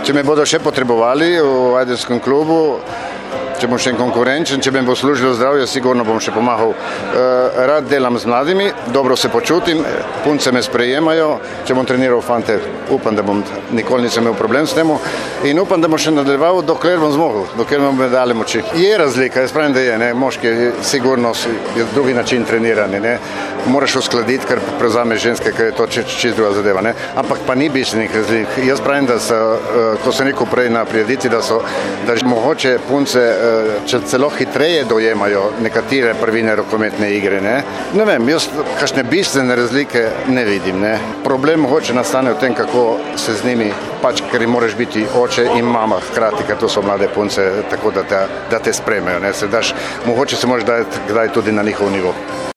Če me bodo še potrebovali v Ajdovskem klubu, če bom še konkurenčen, če mi bo služilo zdravje, sigurno bom še pomagal. Rad delam z mladimi, dobro se počutim, punce me sprejemajo, če bom treniral fante, upam, da bom nikoli nisem imel problem s tem in upam, da bom še nadaljeval, dokler bom zmogel, dokler bom me dali moči. Je razlika, jaz pravim, da je, moški sigurno je drugi način treniranja, moraš uskladiti, ker prevzame ženske, ker je to čisto druga zadeva, ampak pa ni bistvenih razlik. Jaz pravim, da so, ko sem rekel prej na prireditvi, da mogoče punce celo hitreje dojemajo nekatere prvine rokometne igre. Ne vem, jaz kakšne bistvene razlike ne vidim. Problem mogoče nastane v tem, kako se z njimi, ker moraš biti oče in mama hkrati, ker to so mlade punce, tako da te sprejmejo. Mogoče se moraš dati kdaj tudi na njihov nivo.